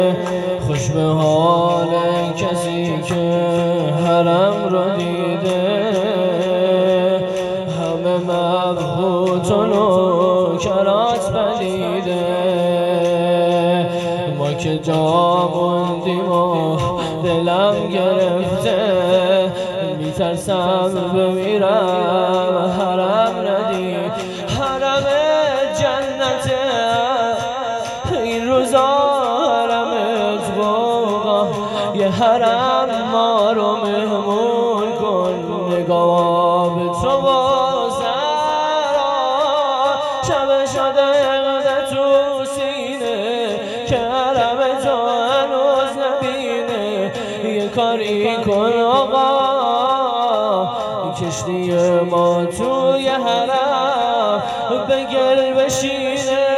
خوش به حال کسی که حرم رو دیده، همه مبهوت و نوکرات پدیده. ما که جا موندیم و دلم گرفته، میترسم بمیرم حرم ندید. حرم جنته این روزا، حرم اتباقا یه حرم ما رو مهمون کن. نگاه به تو با سرا شب شده تو سینه، که حرم تو هنوز نبینه. یه کاری کن آقا، کشتی ما توی حرم به گل بشینه.